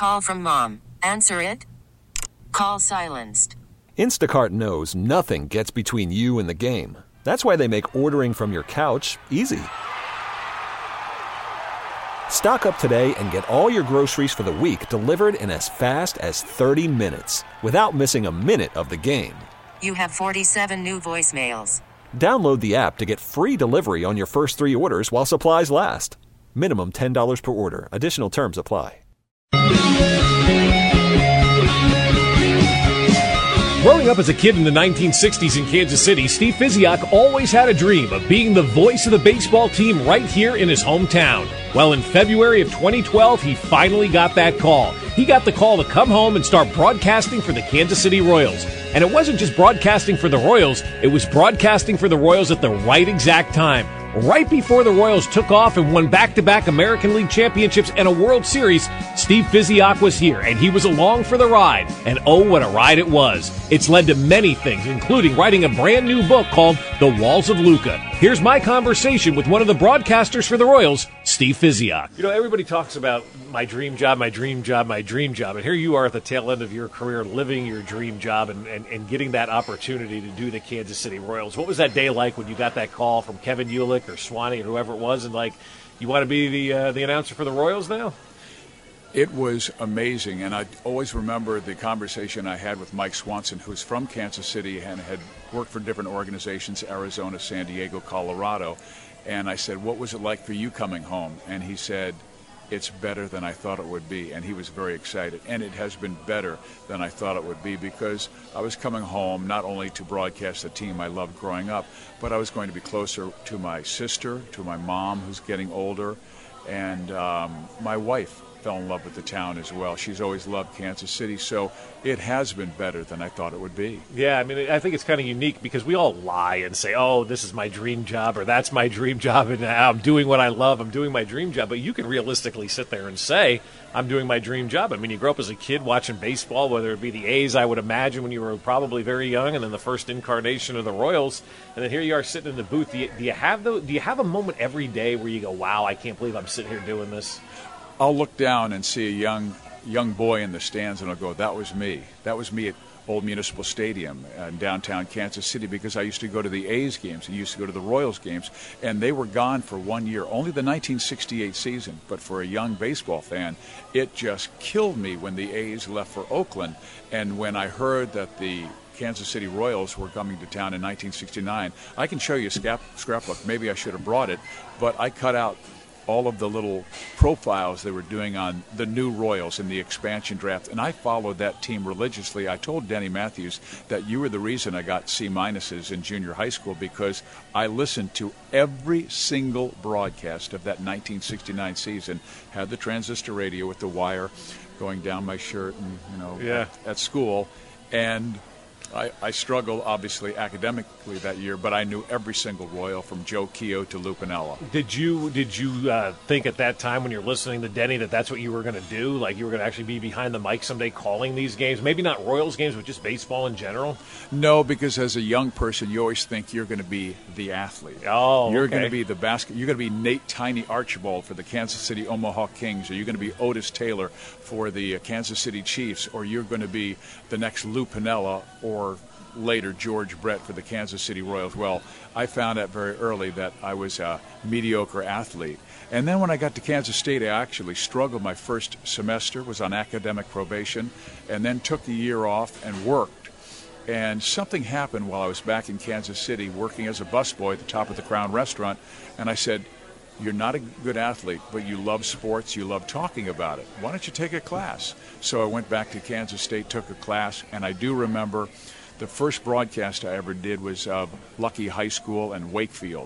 Call from mom. Answer it. Call silenced. Instacart knows nothing gets between you and the game. That's why they make ordering from your couch easy. Stock up today and get all your groceries for the week delivered in as fast as 30 minutes without missing a minute of the game. You have 47 new voicemails. Download the app to get free delivery on your first 3 orders while supplies last. Minimum $10 per order. Additional terms apply. Growing up as a kid in the 1960s in Kansas City, Steve Physiak always had a dream of being the voice of the baseball team right here in his hometown. Well, in February of 2012, he finally got that call. He got the call to come home and start broadcasting for the Kansas City Royals. And it wasn't just broadcasting for the Royals, it was broadcasting for the Royals at the right exact time. Right before the Royals took off and won back-to-back American League championships and a World Series, Steve Physiak was here, and he was along for the ride. And oh, what a ride it was. It's led to many things, including writing a brand new book called The Walls of Luka. Here's my conversation with one of the broadcasters for the Royals, Steve Physiak. You know, everybody talks about my dream job, my dream job, my dream job. And here you are at the tail end of your career living your dream job and getting that opportunity to do the Kansas City Royals. What was that day like when you got that call from Kevin Uhlich or Swanee or whoever it was, and like, you want to be the announcer for the Royals now? It was amazing, and I always remember the conversation I had with Mike Swanson, who's from Kansas City and had worked for different organizations, Arizona, San Diego, Colorado. And I said, what was it like for you coming home? And he said, it's better than I thought it would be. And he was very excited. And it has been better than I thought it would be, because I was coming home not only to broadcast the team I loved growing up, but I was going to be closer to my sister, to my mom, who's getting older, and my wife fell in love with the town as well. She's always loved Kansas City, so it has been better than I thought it would be. Yeah, I mean, I think it's kind of unique because we all lie and say, oh, this is my dream job, or that's my dream job, and I'm doing what I love, I'm doing my dream job. But you can realistically sit there and say, I'm doing my dream job. I mean, you grew up as a kid watching baseball, whether it be the A's, I would imagine, when you were probably very young, and then the first incarnation of the Royals, and then here you are sitting in the booth. Do you have a moment every day where you go, wow, I can't believe I'm sitting here doing this? I'll look down and see a young boy in the stands, and I'll go, that was me. That was me at Old Municipal Stadium in downtown Kansas City, because I used to go to the A's games and used to go to the Royals games, and they were gone for 1 year, only the 1968 season. But for a young baseball fan, it just killed me when the A's left for Oakland. And when I heard that the Kansas City Royals were coming to town in 1969, I can show you a scrapbook. Maybe I should have brought it, but I cut out all of the little profiles they were doing on the new Royals in the expansion draft, and I followed that team religiously. I told Denny Matthews that you were the reason I got C-minuses in junior high school, because I listened to every single broadcast of that 1969 season, had the transistor radio with the wire going down my shirt and, at school, and I struggled, obviously, academically that year, but I knew every single Royal from Joe Keough to Lou Piniella. Did you think at that time when you're listening to Denny that that's what you were going to do? Like you were going to actually be behind the mic someday calling these games? Maybe not Royals games, but just baseball in general? No, because as a young person, you always think you're going to be the athlete. Oh, You're going to be the you're going to be Nate Tiny Archibald for the Kansas City Omaha Kings, or you're going to be Otis Taylor for the Kansas City Chiefs, or you're going to be the next Lou Piniella, or later George Brett for the Kansas City Royals. Well, I found out very early that I was a mediocre athlete. And then when I got to Kansas State, I actually struggled my first semester, was on academic probation, and then took the year off and worked. And something happened while I was back in Kansas City working as a busboy at the top of the Crown Restaurant, and I said, you're not a good athlete, but you love sports, you love talking about it. Why don't you take a class? So I went back to Kansas State, took a class, and I do remember the first broadcast I ever did was of Lucky High School and Wakefield,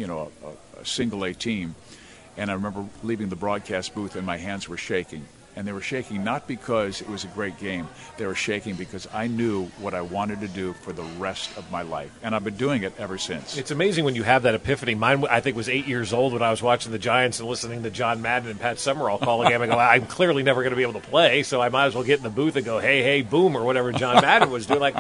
a single-A team. And I remember leaving the broadcast booth and my hands were shaking. And they were shaking not because it was a great game. They were shaking because I knew what I wanted to do for the rest of my life. And I've been doing it ever since. It's amazing when you have that epiphany. Mine, I think, was 8 years old when I was watching the Giants and listening to John Madden and Pat Summerall call a game. I go, I'm clearly never going to be able to play, so I might as well get in the booth and go, hey, hey, boom, or whatever John Madden was doing. Like,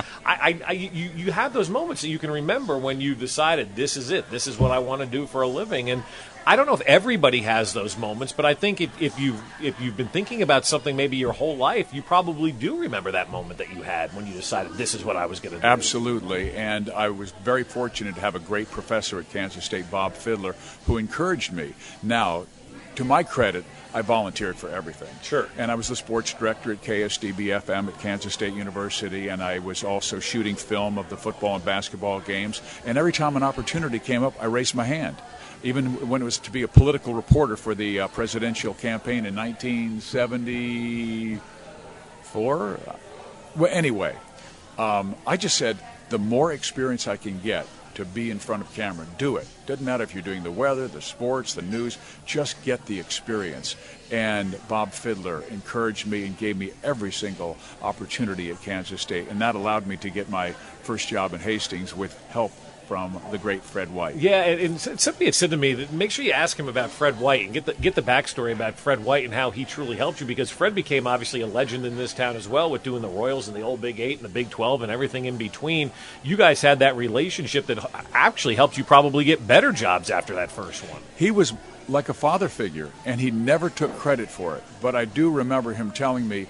you have those moments that you can remember when you decided this is it. This is what I want to do for a living. And I don't know if everybody has those moments, but I think if you've been thinking about something maybe your whole life, you probably do remember that moment that you had when you decided this is what I was going to do. Absolutely, and I was very fortunate to have a great professor at Kansas State, Bob Fiddler, who encouraged me. Now, to my credit, I volunteered for everything. Sure. And I was the sports director at KSDB-FM at Kansas State University, and I was also shooting film of the football and basketball games. And every time an opportunity came up, I raised my hand. Even when it was to be a political reporter for the presidential campaign in 1974. Well, anyway, I just said, the more experience I can get to be in front of camera, do it. Doesn't matter if you're doing the weather, the sports, the news, just get the experience. And Bob Fiddler encouraged me and gave me every single opportunity at Kansas State, and that allowed me to get my first job in Hastings with help from the great Fred White. Yeah, and somebody had said to me that make sure you ask him about Fred White and get the backstory about Fred White and how he truly helped you, because Fred became obviously a legend in this town as well with doing the Royals and the old Big 8 and the Big 12 and everything in between. You guys had that relationship that actually helped you probably get better jobs after that first one. He was like a father figure, and he never took credit for it. But I do remember him telling me,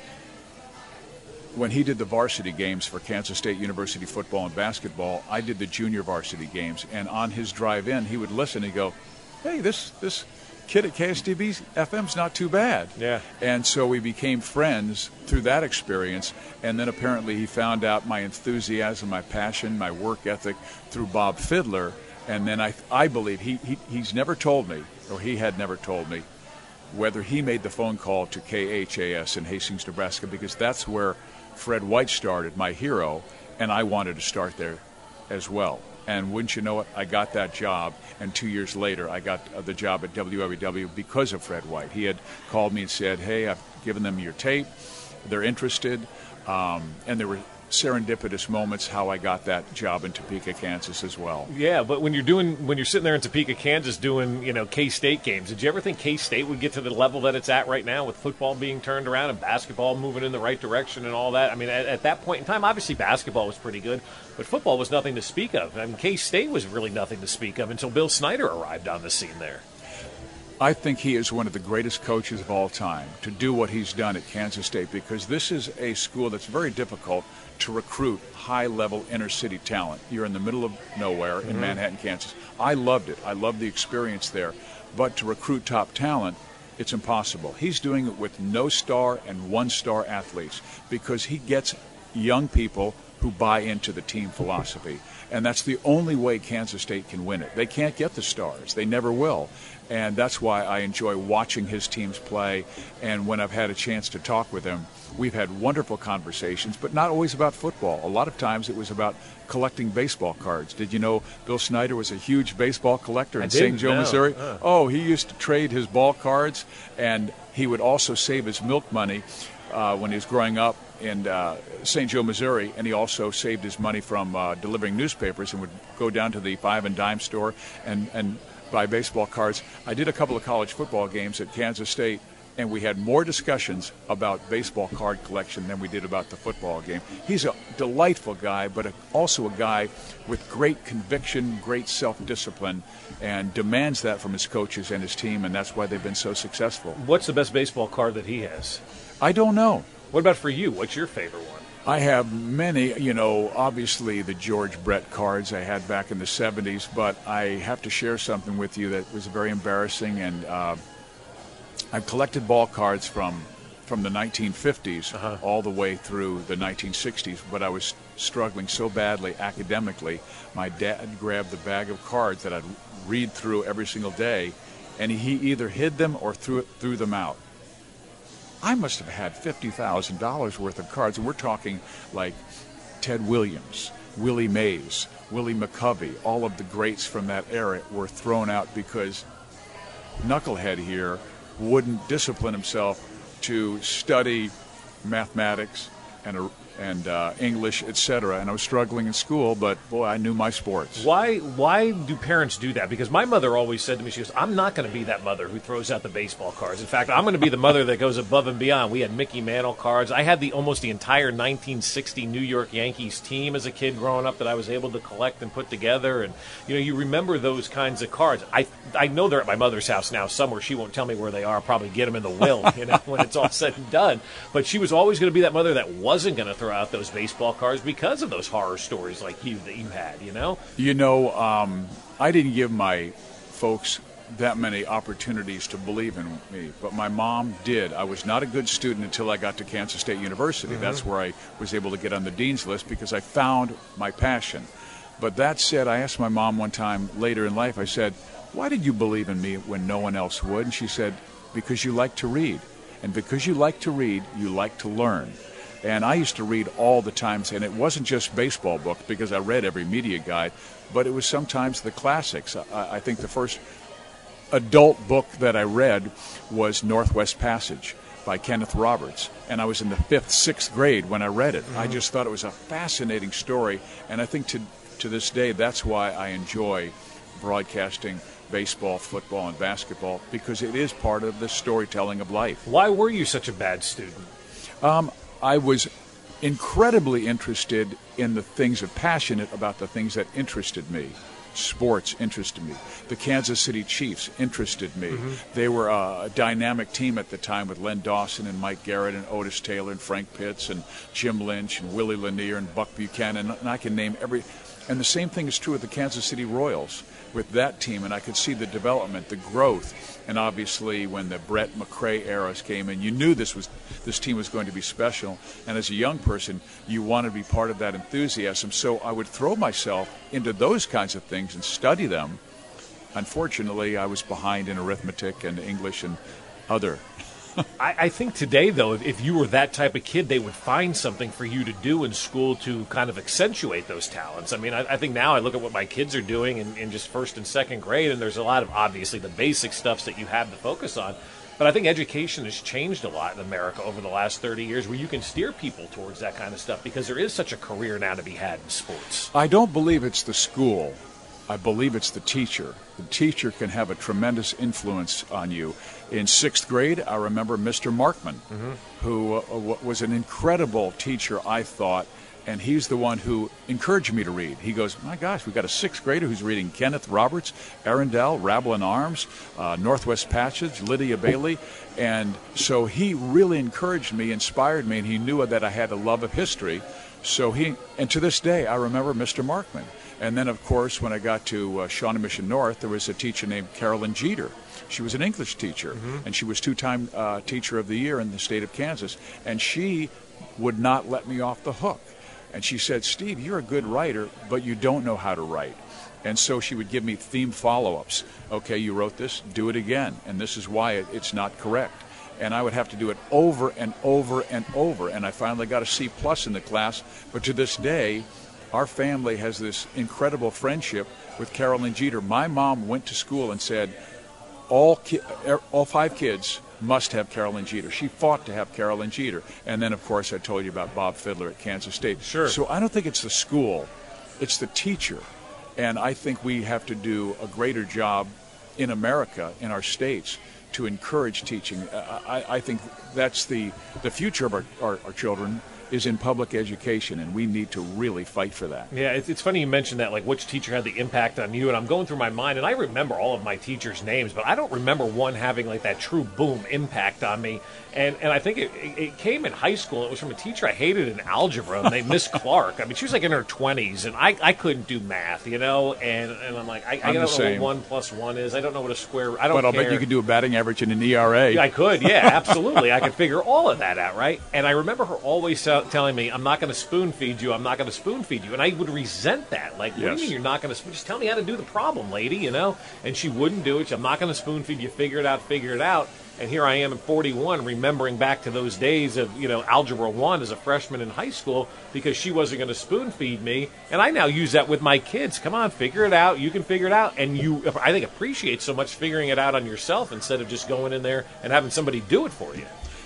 when he did the varsity games for Kansas State University football and basketball, I did the junior varsity games. And on his drive in, he would listen and go, hey, this kid at KSDB FM's not too bad. Yeah. And so we became friends through that experience. And then apparently he found out my enthusiasm, my passion, my work ethic through Bob Fiddler. And then I believe he's never told me, or he had never told me, whether he made the phone call to KHAS in Hastings, Nebraska, because that's where Fred White started, my hero, and I wanted to start there as well. And wouldn't you know it, I got that job, and 2 years later I got the job at WWW because of Fred White. He had called me and said, hey, I've given them your tape, they're interested, and there were serendipitous moments how I got that job in Topeka, Kansas as well. Yeah, but when you're sitting there in Topeka, Kansas doing, K-State games, did you ever think K-State would get to the level that it's at right now with football being turned around and basketball moving in the right direction and all that? I mean, at that point in time, obviously basketball was pretty good, but football was nothing to speak of. I mean, K-State was really nothing to speak of until Bill Snyder arrived on the scene there. I think he is one of the greatest coaches of all time to do what he's done at Kansas State, because this is a school that's very difficult to recruit high-level inner-city talent. You're in the middle of nowhere in Manhattan, Kansas. I loved it. I loved the experience there. But to recruit top talent, it's impossible. He's doing it with no-star and one-star athletes, because he gets young people who buy into the team philosophy. And that's the only way Kansas State can win it. They can't get the stars. They never will. And that's why I enjoy watching his teams play. And when I've had a chance to talk with him, we've had wonderful conversations, but not always about football. A lot of times it was about collecting baseball cards. Did you know Bill Snyder was a huge baseball collector in St. Joe, Missouri? Oh, he used to trade his ball cards, and he would also save his milk money when he was growing up in St. Joe, Missouri, and he also saved his money from delivering newspapers and would go down to the 5 and dime store and buy baseball cards. I did a couple of college football games at Kansas State, and we had more discussions about baseball card collection than we did about the football game. He's a delightful guy, but also a guy with great conviction, great self-discipline, and demands that from his coaches and his team, and that's why they've been so successful. What's the best baseball card that he has? I don't know. What about for you? What's your favorite one? I have many, obviously the George Brett cards I had back in the 70s, but I have to share something with you that was very embarrassing, and I've collected ball cards from the 1950s all the way through the 1960s, but I was struggling so badly academically. My dad grabbed the bag of cards that I'd read through every single day, and he either hid them or threw them out. I must have had $50,000 worth of cards, and we're talking like Ted Williams, Willie Mays, Willie McCovey. All of the greats from that era were thrown out because knucklehead here wouldn't discipline himself to study mathematics, and English, etc. And I was struggling in school, but boy, I knew my sports. Why do parents do that? Because my mother always said to me, she goes, I'm not going to be that mother who throws out the baseball cards. In fact, I'm going to be the mother that goes above and beyond. We had Mickey Mantle cards. I had almost the entire 1960 New York Yankees team as a kid growing up that I was able to collect and put together. And you remember those kinds of cards. I know they're at my mother's house now somewhere. She won't tell me where they are. I'll probably get them in the will, when it's all said and done. But she was always going to be that mother that wasn't going to throw out those baseball cards because of those horror stories like you had. I didn't give my folks that many opportunities to believe in me, but my mom did. I was not a good student until I got to Kansas State University. Mm-hmm. That's where I was able to get on the dean's list because I found my passion. But that said, I asked my mom one time later in life, I said, why did you believe in me when no one else would? And she said, because you like to read. And because you like to read, you like to learn. And I used to read all the time, and it wasn't just baseball books because I read every media guide, but it was sometimes the classics. I think the first adult book that I read was Northwest Passage by Kenneth Roberts, and I was in the 5th, 6th grade when I read it. Mm-hmm. I just thought it was a fascinating story, and I think to this day that's why I enjoy broadcasting baseball, football, and basketball, because it is part of the storytelling of life. Why were you such a bad student? I was incredibly interested in the things passionate about the things that interested me. Sports interested me. The Kansas City Chiefs interested me. Mm-hmm. They were a dynamic team at the time with Len Dawson and Mike Garrett and Otis Taylor and Frank Pitts and Jim Lynch and Willie Lanier and Buck Buchanan, and I can name every. And the same thing is true with the Kansas City Royals, with that team, and I could see the development, the growth, and obviously when the Brett McRae eras came in, you knew this team was going to be special, and as a young person, you wanted to be part of that enthusiasm, so I would throw myself into those kinds of things and study them. Unfortunately, I was behind in arithmetic and English and other. I think today, though, if you were that type of kid, they would find something for you to do in school to kind of accentuate those talents. I mean, I think now I look at what my kids are doing in just 1st and 2nd grade, and there's a lot of, obviously, the basic stuff that you have to focus on. But I think education has changed a lot in America over the last 30 years where you can steer people towards that kind of stuff because there is such a career now to be had in sports. I don't believe it's the school. I believe it's the teacher. The teacher can have a tremendous influence on you. In 6th grade, I remember Mr. Markman, mm-hmm. who was an incredible teacher, I thought, and he's the one who encouraged me to read. He goes, my gosh, we've got a 6th grader who's reading Kenneth Roberts, Arundel, Rabble in Arms, Northwest Passage, Lydia Bailey, and so he really encouraged me, inspired me, and he knew that I had a love of history. So and to this day, I remember Mr. Markman. And then, of course, when I got to Shawnee Mission North, there was a teacher named Carolyn Jeter. She was an English teacher, mm-hmm. and she was 2-time Teacher of the Year in the state of Kansas. And she would not let me off the hook. And she said, Steve, you're a good writer, but you don't know how to write. And so she would give me theme follow-ups. Okay, you wrote this, do it again. And this is why it's not correct. And I would have to do it over and over and over. And I finally got a C+ in the class. But to this day, our family has this incredible friendship with Carolyn Jeter. My mom went to school and said, all 5 kids must have Carolyn Jeter. She fought to have Carolyn Jeter. And then, of course, I told you about Bob Fiddler at Kansas State. Sure. So I don't think it's the school. It's the teacher. And I think we have to do a greater job in America, in our states, to encourage teaching. I think that's the future of our children is in public education, and we need to really fight for that. Yeah, it's funny you mentioned that, like which teacher had the impact on you, and I'm going through my mind, and I remember all of my teachers' names, but I don't remember one having like that true boom impact on me. And I think it came in high school. It was from a teacher I hated in algebra named Miss Clark. I mean, she was like in her 20s, and I couldn't do math, and I'm like, I don't know what 1 + 1 is. I don't know what a square. I don't care. But I'll bet you could do a batting average in an ERA. I could, yeah, absolutely. I could figure all of that out, right? And I remember her always telling me, I'm not going to spoon feed you. I'm not going to spoon feed you. And I would resent that. Like, what do you mean you're not going to spoon? Just tell me how to do the problem, lady, And she wouldn't do it. I'm not going to spoon feed you. Figure it out. And here I am at 41 remembering back to those days of, Algebra 1 as a freshman in high school because she wasn't going to spoon feed me. And I now use that with my kids. Come on, figure it out. You can figure it out. And you, I think, appreciate so much figuring it out on yourself instead of just going in there and having somebody do it for you.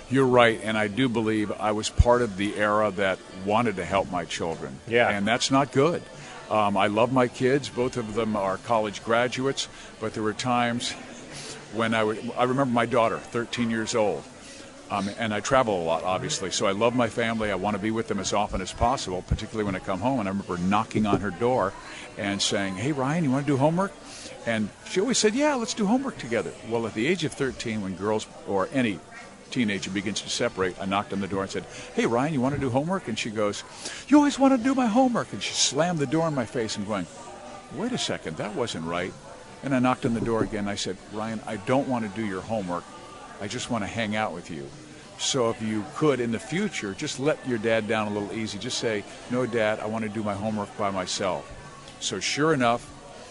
You're right, and I do believe I was part of the era that wanted to help my children. Yeah. And that's not good. I love my kids. Both of them are college graduates, but there were times when I remember my daughter, 13 years old, and I travel a lot, obviously, so I love my family. I want to be with them as often as possible, particularly when I come home, and I remember knocking on her door and saying, "Hey, Ryan, you want to do homework?" And she always said, "Yeah, let's do homework together." Well, at the age of 13, when girls or any teenager begins to separate, I knocked on the door and said, "Hey, Ryan, you want to do homework?" And she goes, "You always want to do my homework." And she slammed the door in my face and going, "Wait a second, that wasn't right." And I knocked on the door again. I said, "Ryan, I don't want to do your homework. I just want to hang out with you. So if you could, in the future, just let your dad down a little easy. Just say, 'No, Dad, I want to do my homework by myself.'" So sure enough,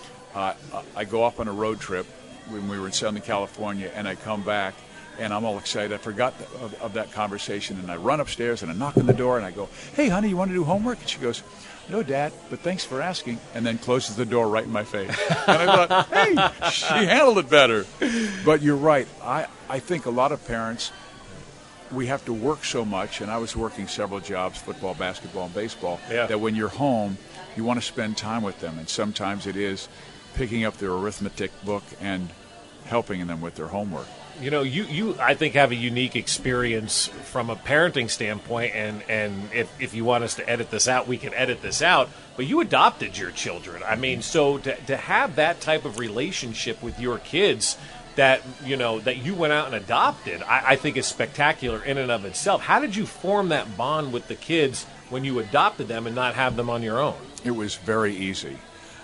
I go off on a road trip when we were in Southern California, and I come back, and I'm all excited. I forgot of that conversation, and I run upstairs, and I knock on the door, and I go, "Hey, honey, you want to do homework?" And she goes, "No, Dad, but thanks for asking," and then closes the door right in my face. And I thought, hey, she handled it better. But you're right. I think a lot of parents, we have to work so much, and I was working several jobs, football, basketball, and baseball, that when you're home, you want to spend time with them, and sometimes it is picking up their arithmetic book and helping them with their homework. You know, you I think have a unique experience from a parenting standpoint, and if you want us to edit this out, we can edit this out, but you adopted your children. I mean, so to have that type of relationship with your kids that, you know, that you went out and adopted, I think is spectacular in and of itself. How did you form that bond with the kids when you adopted them and not have them on your own? It was very easy.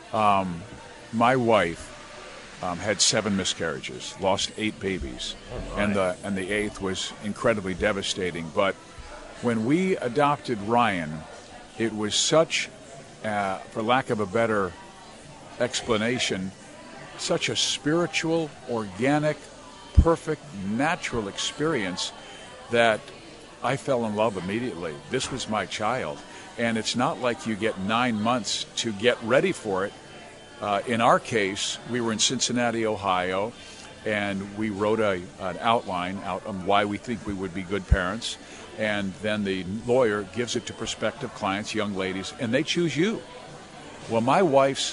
My wife had 7 miscarriages, lost 8 babies, and the 8th was incredibly devastating. But when we adopted Ryan, it was such, for lack of a better explanation, such a spiritual, organic, perfect, natural experience that I fell in love immediately. This was my child, and it's not like you get 9 months to get ready for it. In our case, we were in Cincinnati, Ohio, and we wrote an outline out on why we think we would be good parents, and then the lawyer gives it to prospective clients, young ladies, and they choose you. Well, my wife's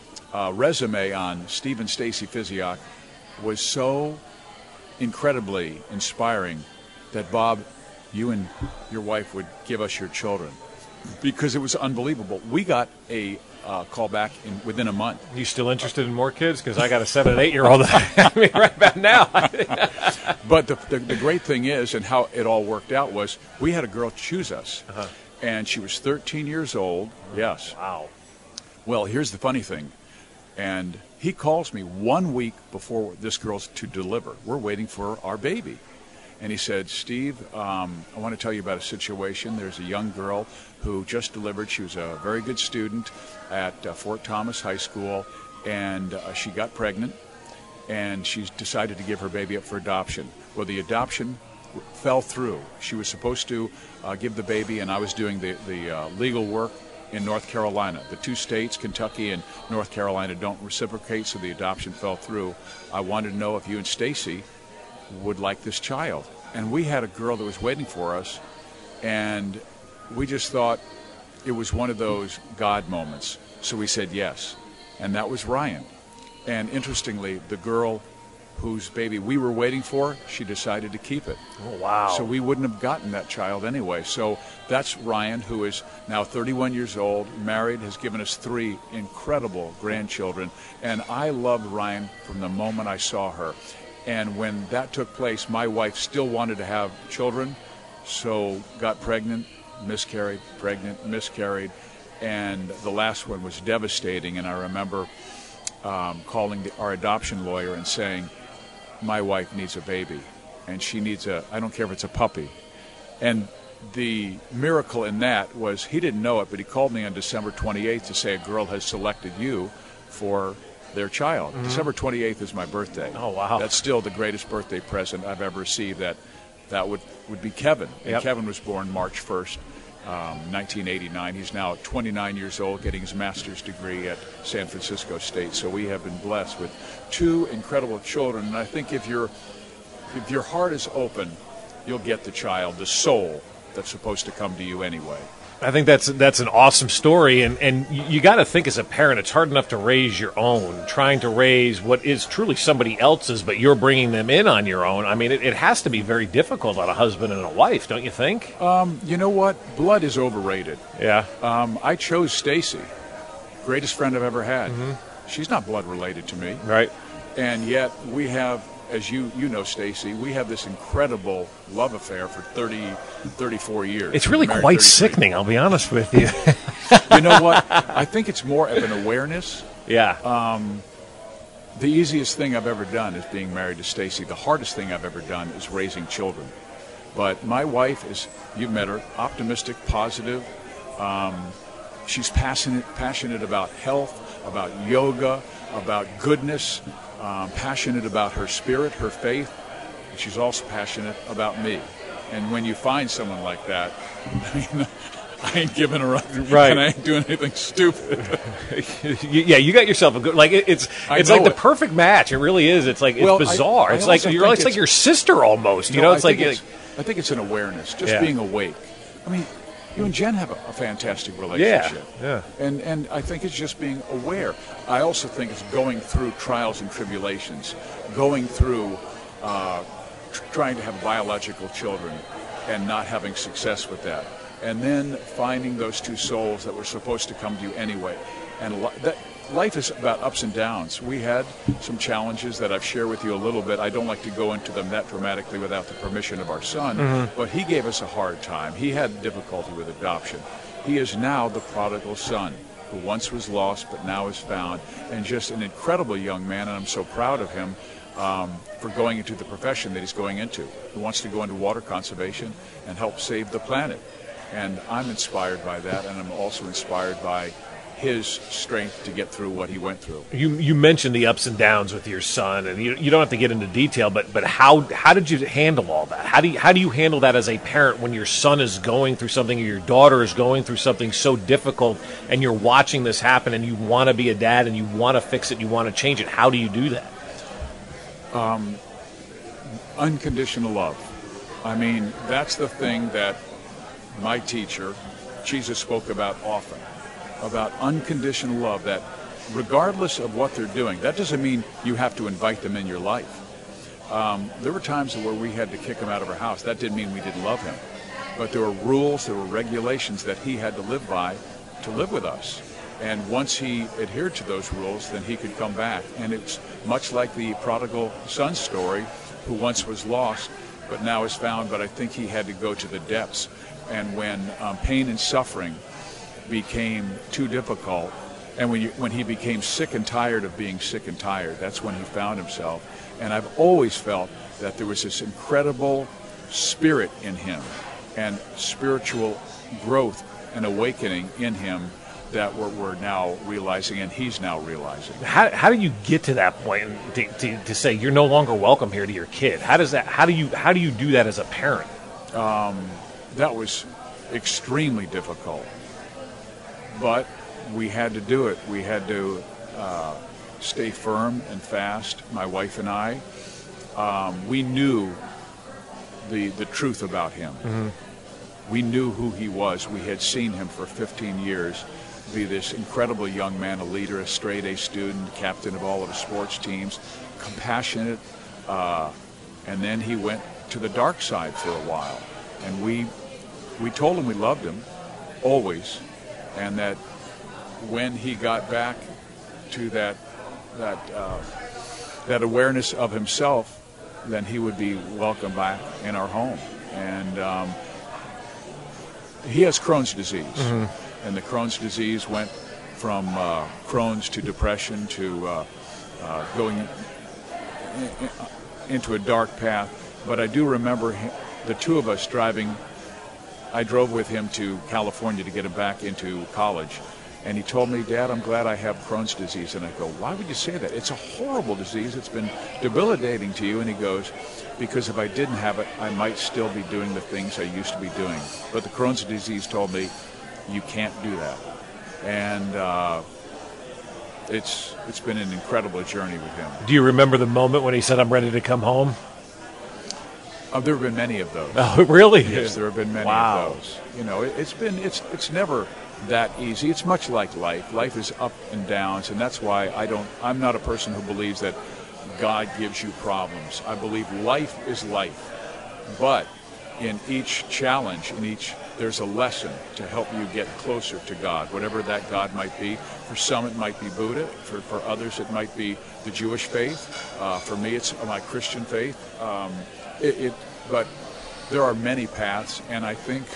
resume on Steve and Stacy Fisiak was so incredibly inspiring that, Bob, you and your wife would give us your children, because it was unbelievable. We got a call back within a month. You still interested in more kids? Because I got a 7 and 8-year-old. I mean, right about now. But the great thing is, and how it all worked out, was we had a girl choose us, and she was 13 years old. Yes. Wow. Well, here's the funny thing, and he calls me 1 week before this girl's to deliver. We're waiting for our baby. And he said, "Steve, I want to tell you about a situation. There's a young girl who just delivered. She was a very good student at Fort Thomas High School, and she got pregnant, and she's decided to give her baby up for adoption." Well, the adoption fell through. She was supposed to give the baby, and I was doing the legal work in North Carolina. The 2 states, Kentucky and North Carolina, don't reciprocate, so the adoption fell through. I wanted to know if you and Stacy would like this child. And we had a girl that was waiting for us, and we just thought it was one of those God moments. So we said yes, and that was Ryan. And interestingly, the girl whose baby we were waiting for, she decided to keep it. Oh, wow. So we wouldn't have gotten that child anyway. So that's Ryan, who is now 31 years old, married, has given us 3 incredible grandchildren. And I loved Ryan from the moment I saw her. And when that took place, my wife still wanted to have children, so got pregnant, miscarried, pregnant, miscarried, and the last one was devastating. And I remember calling our adoption lawyer and saying, "My wife needs a baby, and she needs I don't care if it's a puppy." And the miracle in that was, he didn't know it, but he called me on December 28th to say a girl has selected you for their child. December 28th is my birthday. Oh, wow. That's still the greatest birthday present I've ever received. That would be Kevin. And Kevin was born March 1st, 1989. He's now 29 years old, getting his master's degree at San Francisco State. So we have been blessed with 2 incredible children. And I think if your heart is open you'll get the child, the soul that's supposed to come to you anyway. I think that's an awesome story, and you got to think as a parent, it's hard enough to raise your own, trying to raise what is truly somebody else's, but you're bringing them in on your own. I mean, it has to be very difficult on a husband and a wife, don't you think? You know what? Blood is overrated. Yeah. I chose Stacy, greatest friend I've ever had. She's not blood related to me. Right. And yet we have, as you know, Stacy, we have this incredible love affair for 34 years. It's really quite sickening, I'll be honest with you. You know what? I think it's more of an awareness. Yeah. The easiest thing I've ever done is being married to Stacy. The hardest thing I've ever done is raising children. But my wife is, you've met her, optimistic, positive. She's passionate about health, about yoga, about goodness, passionate about her spirit, her faith. And she's also passionate about me. And when you find someone like that, I ain't giving her up, right, and I ain't doing anything stupid. Yeah, you got yourself a good, like it's like the perfect match. It really is. It's like, it's bizarre. It's like your sister almost. You know, it's like I think it's an awareness, just being awake. I mean, you and Jen have a fantastic relationship. Yeah. And I think it's just being aware. I also think it's going through trials and tribulations, going through trying to have biological children and not having success with that. And then finding those two souls that were supposed to come to you anyway. And that life is about ups and downs. We had some challenges that I've shared with you a little bit. I don't like to go into them that dramatically without the permission of our son, but he gave us a hard time. He had difficulty with adoption. He is now the prodigal son who once was lost but now is found, and just an incredible young man, and I'm so proud of him for going into the profession that he's going into. He wants to go into water conservation and help save the planet. And I'm inspired by that, and I'm also inspired by his strength to get through what he went through. You mentioned the ups and downs with your son, and you don't have to get into detail, but how did you handle all that? How do you handle that as a parent when your son is going through something or your daughter is going through something so difficult, and you're watching this happen, and you want to be a dad, and you want to fix it, you want to change it? How do you do that? Unconditional love. I mean, that's the thing that my teacher, Jesus, spoke about often, about unconditional love, that regardless of what they're doing, that doesn't mean you have to invite them in your life. There were times where we had to kick him out of our house. That didn't mean we didn't love him. But there were rules, there were regulations that he had to live by to live with us. And once he adhered to those rules, then he could come back. And it's much like the prodigal son story, who once was lost, but now is found. But I think he had to go to the depths. And when pain and suffering became too difficult, and when he became sick and tired of being sick and tired, that's when he found himself. And I've always felt that there was this incredible spirit in him and spiritual growth and awakening in him that we're now realizing, and he's now realizing. How do you get to that point to say you're no longer welcome here to your kid? How do you do that as a parent? That was extremely difficult, but we had to do it. We had to stay firm and fast. My wife and I, we knew the truth about him. We knew who he was. We had seen him for 15 years be this incredible young man, a leader, a straight-A student, captain of all of his sports teams, compassionate, and then he went to the dark side for a while. And we told him we loved him, always, and that when he got back to that awareness of himself, then he would be welcome back in our home. And he has Crohn's disease, and the Crohn's disease went from Crohn's to depression to going into a dark path. But I do remember the two of us driving. I drove with him to California to get him back into college. And he told me, "Dad, I'm glad I have Crohn's disease." And I go, "Why would you say that? It's a horrible disease. It's been debilitating to you." And he goes, "Because if I didn't have it, I might still be doing the things I used to be doing. But the Crohn's disease told me, you can't do that." And it's been an incredible journey with him. Do you remember the moment when he said, "I'm ready to come home"? There have been many of those. Oh, really? Yes, there have been many of those. You know, it's never that easy. It's much like life. Life is up and downs, and that's why I'm not a person who believes that God gives you problems. I believe life is life. But in each challenge, there's a lesson to help you get closer to God, whatever that God might be. For some, it might be Buddha. For others, it might be the Jewish faith. For me, it's my Christian faith. But there are many paths, and I think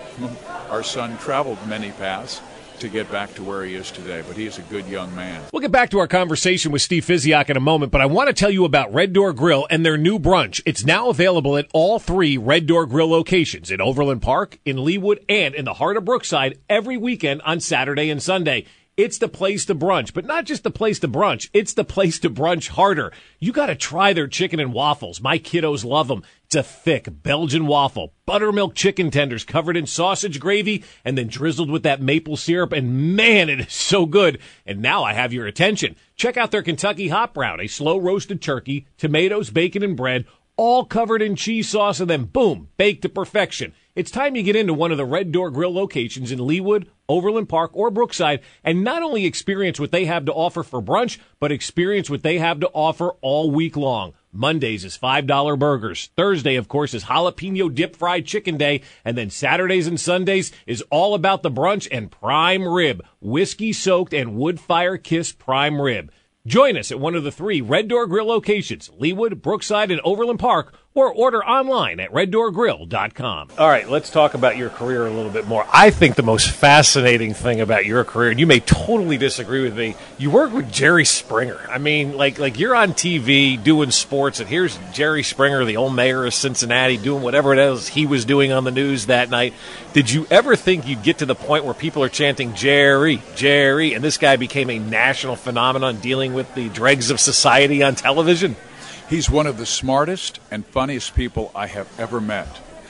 our son traveled many paths to get back to where he is today, but he is a good young man. We'll get back to our conversation with Steve Fizziak in a moment, but I want to tell you about Red Door Grill and their new brunch. It's now available at all 3 Red Door Grill locations in Overland Park, in Leawood, and in the heart of Brookside every weekend on Saturday and Sunday. It's the place to brunch, but not just the place to brunch. It's the place to brunch harder. You got to try their chicken and waffles. My kiddos love them. It's a thick Belgian waffle, buttermilk chicken tenders covered in sausage gravy and then drizzled with that maple syrup. And man, it is so good. And now I have your attention. Check out their Kentucky Hot Brown, a slow roasted turkey, tomatoes, bacon, and bread, all covered in cheese sauce and then boom, baked to perfection. It's time you get into one of the Red Door Grill locations in Leawood, Overland Park, or Brookside, and not only experience what they have to offer for brunch, but experience what they have to offer all week long. Mondays is $5 burgers. Thursday, of course, is jalapeno dip fried chicken day. And then Saturdays and Sundays is all about the brunch and prime rib, whiskey-soaked and wood-fire-kissed prime rib. Join us at one of the 3 Red Door Grill locations, Leawood, Brookside, and Overland Park, or order online at reddoorgrill.com. All right, let's talk about your career a little bit more. I think the most fascinating thing about your career, and you may totally disagree with me, you work with Jerry Springer. I mean, like you're on TV doing sports, and here's Jerry Springer, the old mayor of Cincinnati, doing whatever it is he was doing on the news that night. Did you ever think you'd get to the point where people are chanting, Jerry, Jerry, and this guy became a national phenomenon dealing with the dregs of society on television? He's one of the smartest and funniest people I have ever met.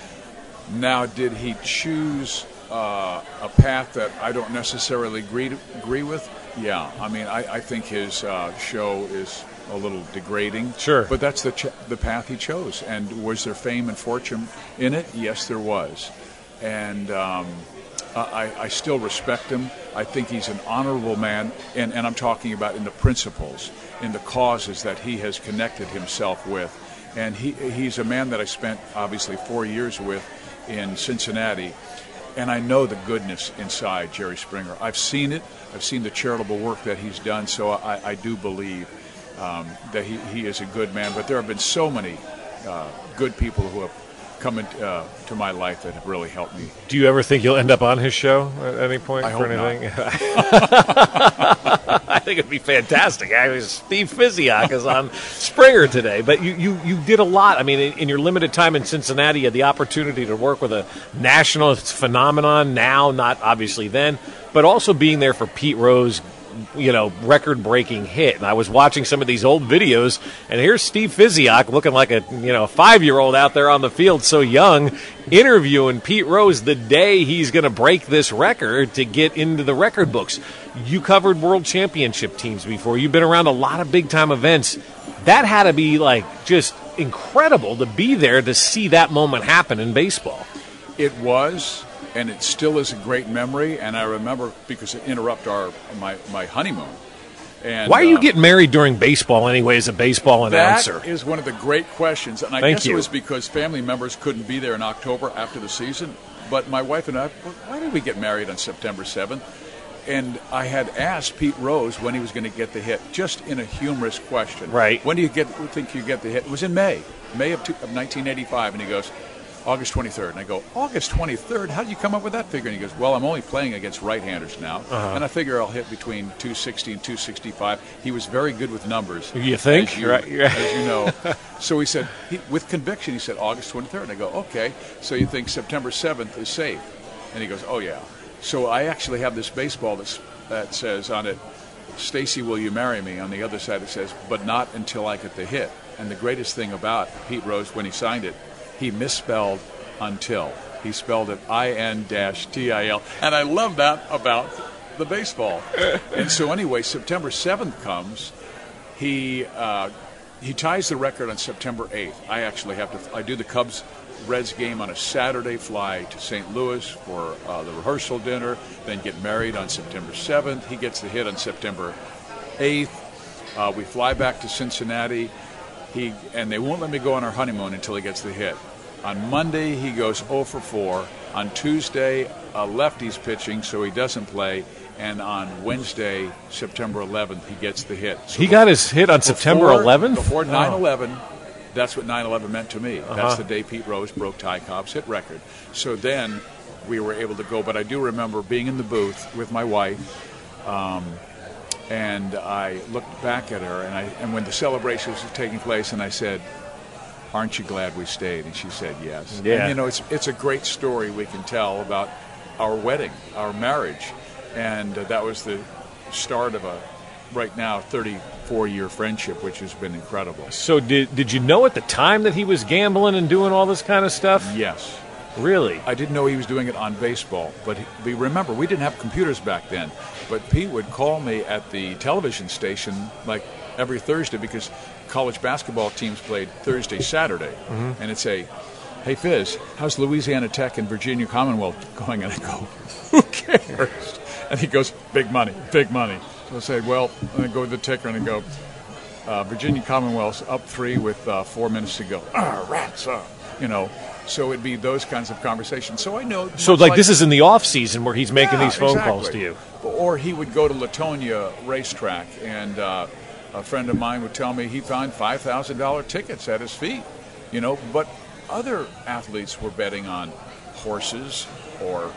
Now, did he choose a path that I don't necessarily agree with? Yeah. I mean, I think his show is a little degrading. Sure. But that's the path he chose. And was there fame and fortune in it? Yes, there was. And I still respect him. I think he's an honorable man, and I'm talking about in the principles, in the causes that he has connected himself with. And he's a man that I spent, obviously, 4 years with in Cincinnati, and I know the goodness inside Jerry Springer. I've seen it. I've seen the charitable work that he's done, so I do believe that he is a good man. But there have been so many good people who have come into to my life that have really helped me. Do you ever think you'll end up on his show at any point? I for hope anything? not. I think it'd be fantastic. Actually, Steve Fizziak is on Springer today. But you did a lot. I mean, in your limited time in Cincinnati, you had the opportunity to work with a national phenomenon now, not obviously then, but also being there for Pete Rose, record-breaking hit. And I was watching some of these old videos, and here's Steve Fizziak looking like a 5-year-old out there on the field, so young, interviewing Pete Rose the day he's going to break this record to get into the record books. You covered world championship teams before. You've been around a lot of big-time events. That had to be, just incredible to be there to see that moment happen in baseball. It was. And it still is a great memory, and I remember because it interrupted my honeymoon. And why are you getting married during baseball anyway as a baseball announcer? That is one of the great questions, and I guess it was because family members couldn't be there in October after the season. But my wife and I, why did we get married on September 7th? And I had asked Pete Rose when he was going to get the hit, just in a humorous question. Right. When do you think you get the hit? It was in May of 1985, and he goes, August 23rd. And I go, August 23rd? How did you come up with that figure? And he goes, well, I'm only playing against right-handers now, and I figure I'll hit between 260 and 265. He was very good with numbers. You think? As you know. So he said, with conviction, he said, August 23rd. And I go, okay, so you think September 7th is safe? And he goes, oh, yeah. So I actually have this baseball that says on it, Stacy, will you marry me? On the other side it says, but not until I get the hit. And the greatest thing about Pete Rose, when he signed it, he misspelled until. He spelled it IN-TIL. And I love that about the baseball. And so anyway, September 7th comes. He He ties the record on September 8th. I actually I do the Cubs-Reds game on a Saturday, fly to St. Louis for the rehearsal dinner, then get married on September 7th. He gets the hit on September 8th. We fly back to Cincinnati, and they won't let me go on our honeymoon until he gets the hit. On Monday, he goes 0 for 4. On Tuesday, a lefty's pitching, so he doesn't play. And on Wednesday, September 11th, he gets the hit. So he got his hit on September 11th? Before 9/11, that's what 9/11 meant to me. That's the day Pete Rose broke Ty Cobb's hit record. So then we were able to go. But I do remember being in the booth with my wife, and I looked back at her, and when the celebrations were taking place, and I said, "Aren't you glad we stayed?" And she said, "Yes." Yeah. And, it's a great story we can tell about our wedding, our marriage. And that was the start of right now, 34-year friendship, which has been incredible. So did you know at the time that he was gambling and doing all this kind of stuff? Yes. Really? I didn't know he was doing it on baseball. But remember, we didn't have computers back then. But Pete would call me at the television station like every Thursday because college basketball teams played Thursday, Saturday. And it'd say, "Hey, Fizz, how's Louisiana Tech and Virginia Commonwealth going?" And I go, "Who cares?" And he goes, "Big money, big money." So I say, "Well," and I go to the ticker and I go, "Virginia Commonwealth's up 3 with 4 minutes to go." Rats up. So it'd be those kinds of conversations. So I know. So like this is in the off season where he's making these phone calls to you. Or he would go to Latonia Racetrack, and a friend of mine would tell me he found $5,000 tickets at his feet. But other athletes were betting on horses or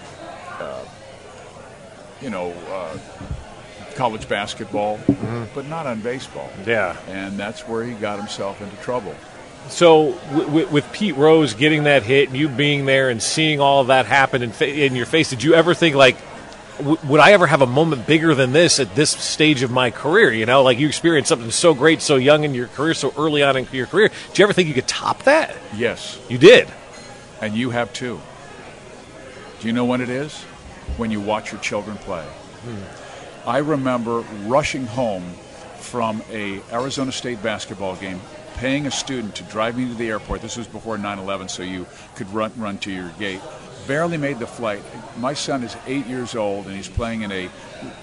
college basketball, but not on baseball. Yeah. And that's where he got himself into trouble. So with Pete Rose getting that hit and you being there and seeing all of that happen in your face, did you ever think, like, would I ever have a moment bigger than this at this stage of my career? Like you experienced something so great, so young in your career, so early on in your career. Did you ever think you could top that? Yes. You did? And you have too. Do you know when it is? When you watch your children play. I remember rushing home from a Arizona State basketball game, paying a student to drive me to the airport. This was before 9/11, so you could run to your gate. Barely made the flight. My son is 8 years old, and he's playing in a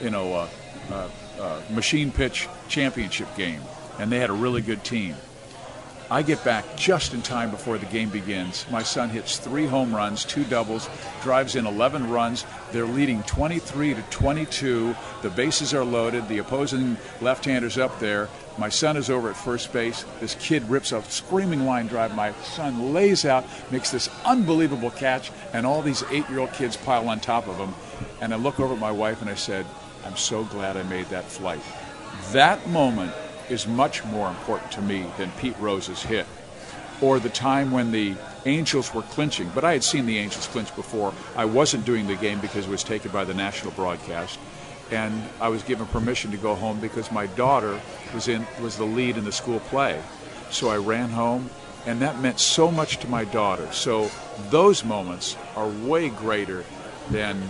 machine pitch championship game, and they had a really good team. I get back just in time before the game begins. My son hits 3 home runs, 2 doubles, drives in 11 runs. They're leading 23-22. The bases are loaded. The opposing left-hander's up there. My son is over at first base. This kid rips a screaming line drive. My son lays out, makes this unbelievable catch, and all these 8-year-old kids pile on top of him. And I look over at my wife and I said, "I'm so glad I made that flight." That moment is much more important to me than Pete Rose's hit, or the time when the Angels were clinching. But I had seen the Angels clinch before. I wasn't doing the game because it was taken by the national broadcast, and I was given permission to go home because my daughter was the lead in the school play. So I ran home, and that meant so much to my daughter. So those moments are way greater than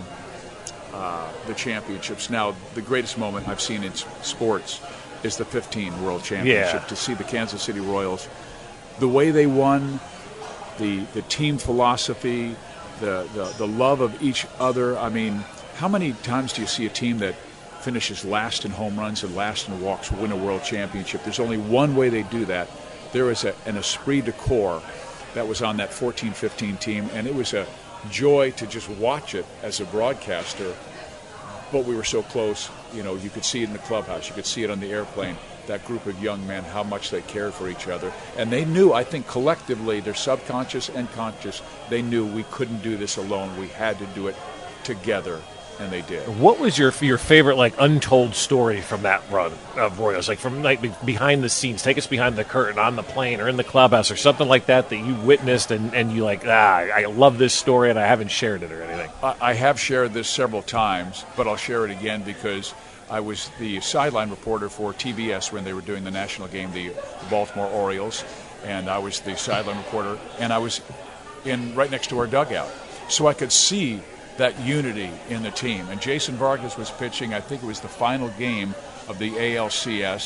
the championships. Now, the greatest moment I've seen in sports is the 15 World Championship. To see the Kansas City Royals, the way they won, the team philosophy, the love of each other. I mean, how many times do you see a team that finishes last in home runs and last in walks win a World Championship? There's only one way they do that. There is an esprit de corps that was on that 14-15 team, and it was a joy to just watch it as a broadcaster. But we were so close, you could see it in the clubhouse, you could see it on the airplane, that group of young men, how much they cared for each other. And they knew, I think collectively, their subconscious and conscious, they knew we couldn't do this alone. We had to do it together, and they did. What was your favorite, like, untold story from that run of Royals? Like, from, like, behind the scenes, take us behind the curtain, on the plane, or in the clubhouse, or something like that you witnessed, and you like, I love this story, and I haven't shared it or anything. I have shared this several times, but I'll share it again because I was the sideline reporter for TBS when they were doing the national game, the Baltimore Orioles, and I was the sideline reporter, and I was right next to our dugout. So I could see that unity in the team. And Jason Vargas was pitching, I think it was the final game of the ALCS,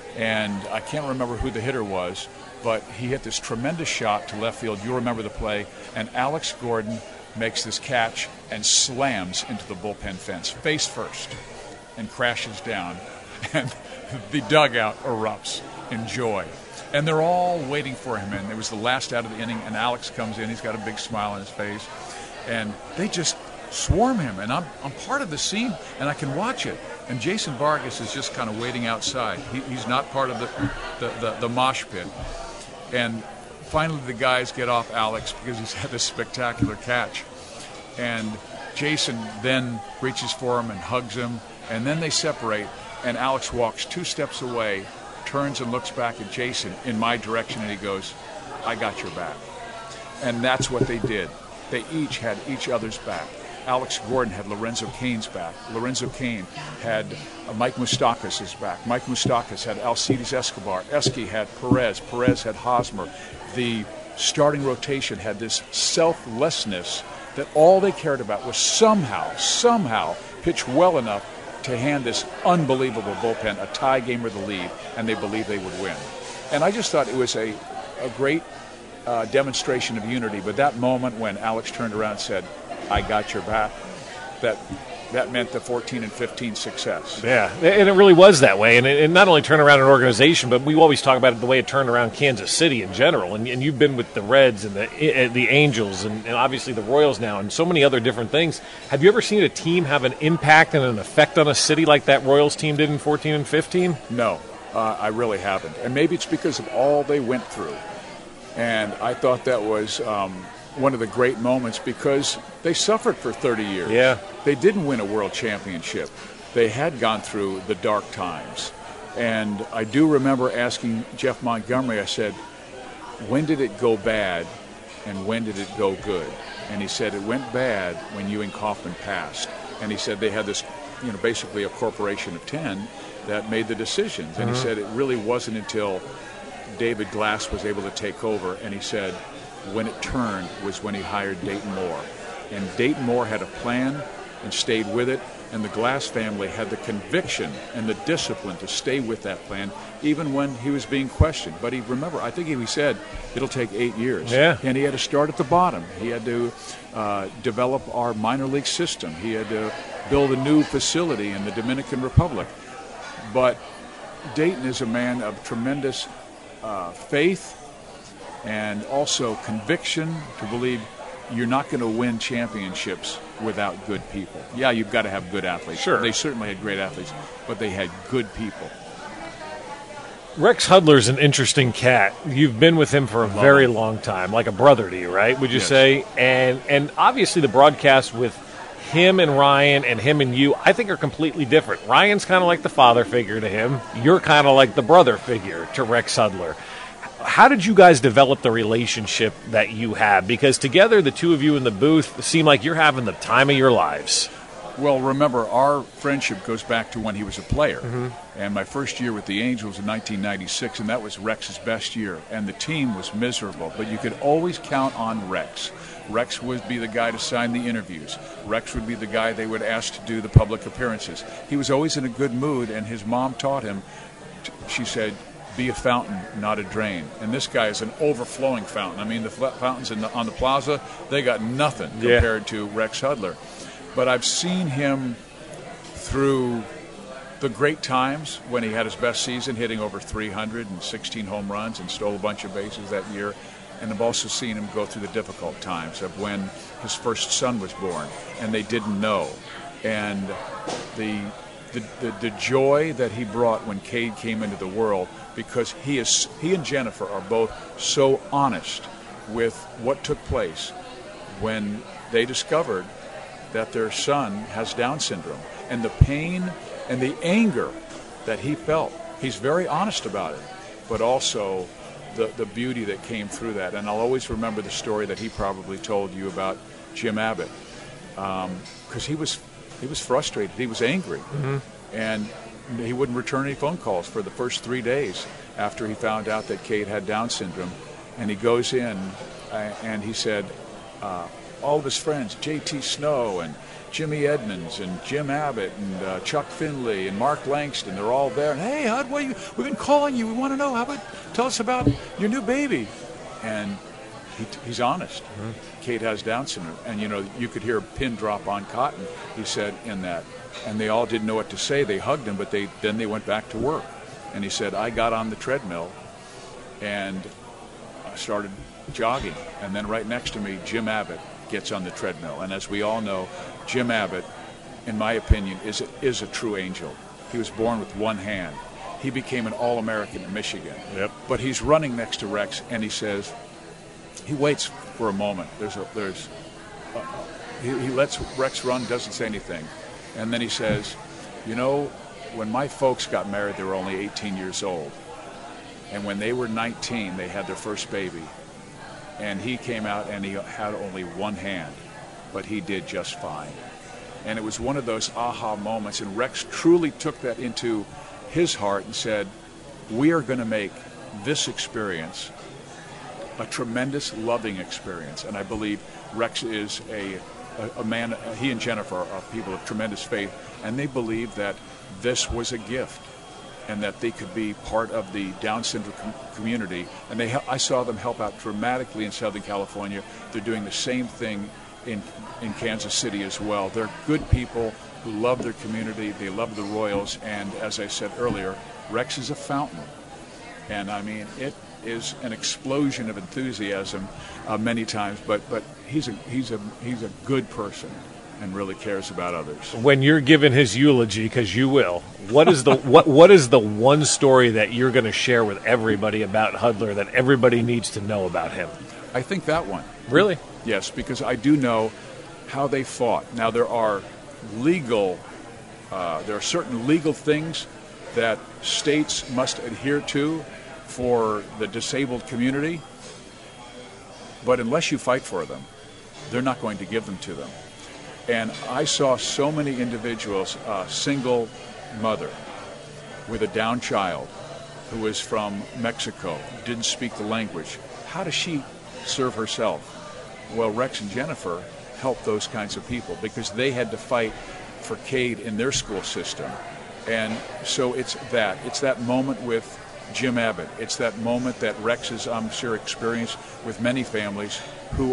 and I can't remember who the hitter was, but he hit this tremendous shot to left field. You remember the play, and Alex Gordon makes this catch and slams into the bullpen fence face first and crashes down, and the dugout erupts in joy. And they're all waiting for him, and it was the last out of the inning, and Alex comes in. He's got a big smile on his face, and they just swarm him, and I'm part of the scene, and I can watch it. And Jason Vargas is just kind of waiting outside. He's not part of the mosh pit. And finally the guys get off Alex because he's had this spectacular catch. And Jason then reaches for him and hugs him, and then they separate, and Alex walks 2 steps away, turns and looks back at Jason in my direction, and he goes, "I got your back." And that's what they did. They each had each other's back. Alex Gordon had Lorenzo Cain's back. Lorenzo Cain had Mike Moustakas' back. Mike Moustakas had Alcides Escobar. Esky had Perez. Perez had Hosmer. The starting rotation had this selflessness that all they cared about was somehow pitch well enough to hand this unbelievable bullpen a tie game or the lead, and they believed they would win. And I just thought it was a great demonstration of unity. But that moment when Alex turned around and said, "I got your back," that meant the 14 and 15 success. Yeah, and it really was that way. And it not only turned around an organization, but we always talk about it the way it turned around Kansas City in general. And you've been with the Reds and the Angels and obviously the Royals now and so many other different things. Have you ever seen a team have an impact and an effect on a city like that Royals team did in 14 and 15? No, I really haven't. And maybe it's because of all they went through. And I thought that was one of the great moments because they suffered for 30 years. Yeah. They didn't win a world championship. They had gone through the dark times. And I do remember asking Jeff Montgomery, I said, "When did it go bad and when did it go good?" And he said it went bad when Ewing Kauffman passed. And he said they had this, basically a corporation of 10 that made the decisions. And he said it really wasn't until David Glass was able to take over, and he said when it turned was when he hired Dayton Moore. And Dayton Moore had a plan and stayed with it, and the Glass family had the conviction and the discipline to stay with that plan even when he was being questioned. But I think he said it'll take 8 years. Yeah. And he had to start at the bottom. He had to develop our minor league system. He had to build a new facility in the Dominican Republic. But Dayton is a man of tremendous faith and also conviction to believe you're not going to win championships without good people. Yeah, you've got to have good athletes. Sure. They certainly had great athletes, but they had good people. Rex Hudler's an interesting cat. You've been with him for a very long time, like a brother to you, right? Would you say? And obviously the broadcast with him and Ryan and him and you, I think are completely different. Ryan's kind of like the father figure to him. You're kind of like the brother figure to Rex Hudler. How did you guys develop the relationship that you have? Because together, the two of you in the booth seem like you're having the time of your lives. Well, remember, our friendship goes back to when he was a player. And my first year with the Angels in 1996, and that was Rex's best year. And the team was miserable, but you could always count on Rex. Rex would be the guy to sign the interviews. Rex would be the guy they would ask to do the public appearances. He was always in a good mood, and his mom taught him, she said, be a fountain, not a drain. And this guy is an overflowing fountain. I mean, the fountains on the plaza, they got nothing compared to Rex Hudler. But I've seen him through the great times when he had his best season, hitting over 316 home runs and stole a bunch of bases that year. And I've also seen him go through the difficult times of when his first son was born and they didn't know. And the joy that he brought when Cade came into the world, because he and Jennifer are both so honest with what took place when they discovered that their son has Down syndrome, and the pain and the anger that he felt. He's very honest about it, but also the beauty that came through that. And I'll always remember the story that he probably told you about Jim Abbott, because he was frustrated. He was angry. And he wouldn't return any phone calls for the first 3 days after he found out that Cade had Down syndrome. And he goes in and he said, all of his friends, J.T. Snow Jimmy Edmonds and Jim Abbott and Chuck Finley and Mark Langston. They're all there. And, hey, Hud, we've been calling you. We want to know. How about tell us about your new baby? And he's honest. Mm-hmm. Cade has Down syndrome. And, you could hear a pin drop on cotton, he said, in that. And they all didn't know what to say. They hugged him, but then they went back to work. And he said, I got on the treadmill and I started jogging. And then right next to me, Jim Abbott gets on the treadmill. And as we all know, Jim Abbott, in my opinion, is a true angel. He was born with one hand. He became an All-American in Michigan. Yep. But he's running next to Rex, and he says, he waits for a moment. He lets Rex run, doesn't say anything. And then he says, when my folks got married, they were only 18 years old. And when they were 19, they had their first baby. And he came out and he had only one hand, but he did just fine. And it was one of those aha moments. And Rex truly took that into his heart and said, we are going to make this experience a tremendous loving experience. And I believe Rex is a man, he and Jennifer are people of tremendous faith, and they believe that this was a gift and that they could be part of the Down syndrome community. And I saw them help out dramatically in Southern California. They're doing the same thing in Kansas City as well. They're good people who love their community. They love the Royals. And as I said earlier, Rex is a fountain. And I mean, it is an explosion of enthusiasm many times, but he's a good person and really cares about others. When you're giving his eulogy, because you will, what is the what is the one story that you're going to share with everybody about Hudler that everybody needs to know about him? I think that one. Really? Yes, because I do know how they fought. Now there are certain legal things that states must adhere to for the disabled community, but unless you fight for them, they're not going to give them to them. And I saw so many individuals, a single mother with a Down child who was from Mexico, didn't speak the language. How does she serve herself? Well, Rex and Jennifer helped those kinds of people because they had to fight for Cade in their school system. And so it's that moment with Jim Abbott. It's that moment that Rex has, I'm sure, experienced with many families who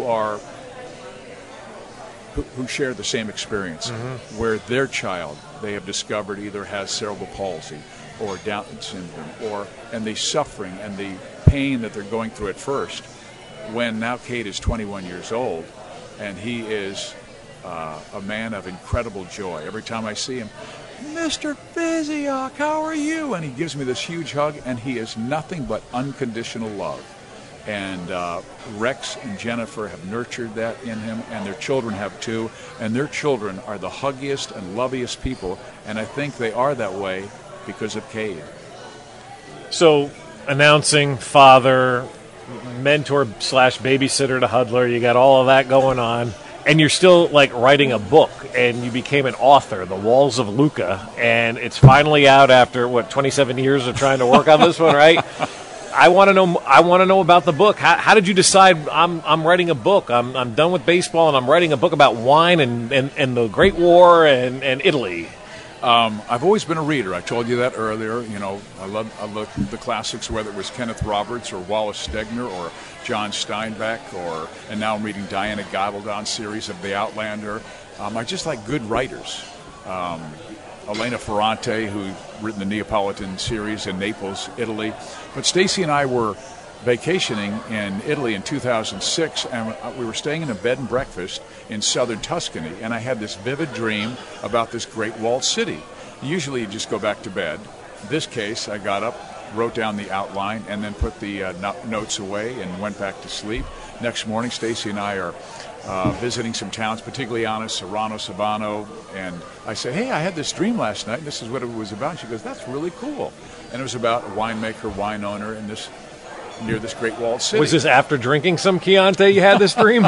share the same experience, where their child, they have discovered, either has cerebral palsy or Down syndrome, and the suffering and the pain that they're going through at first, when now Cade is 21 years old, and he is a man of incredible joy. Every time I see him, Mr. Physiak, how are you? And he gives me this huge hug, and he is nothing but unconditional love. And Rex and Jennifer have nurtured that in him, and their children have too. And their children are the huggiest and loveliest people, and I think they are that way because of Cade. So, announcing father, mentor / babysitter to Hudler, you got all of that going on. And you're still, writing a book, and you became an author, The Walls of Luka, and it's finally out after, 27 years of trying to work on this one, right? I want to know about the book. How did you decide I'm writing a book? I'm done with baseball, and I'm writing a book about wine and the Great War and Italy. I've always been a reader. I told you that earlier. I love the classics, whether it was Kenneth Roberts or Wallace Stegner or John Steinbeck, and now I'm reading Diana Gabaldon's series of The Outlander. I just like good writers. Elena Ferrante, who's written the Neapolitan series in Naples, Italy. But Stacy and I were vacationing in Italy in 2006, and we were staying in a bed and breakfast in southern Tuscany, and I had this vivid dream about this great walled city. Usually you just go back to bed. In this case, I got up, wrote down the outline, and then put the notes away and went back to sleep. Next morning, Stacy and I are visiting some towns, particularly Serrano, Savano, and I said, hey, I had this dream last night, and this is what it was about. She goes, that's really cool. And it was about a winemaker, wine owner near this great walled city. Was this after drinking some Chianti you had this dream?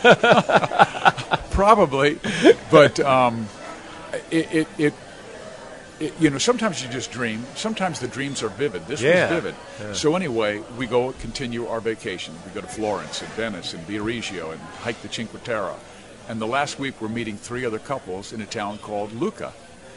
Probably, but sometimes you just dream. Sometimes the dreams are vivid. This was vivid. Yeah. So anyway, we continue our vacation. We go to Florence and Venice and Viareggio and hike the Cinque Terre. And the last week we're meeting 3 other couples in a town called Lucca.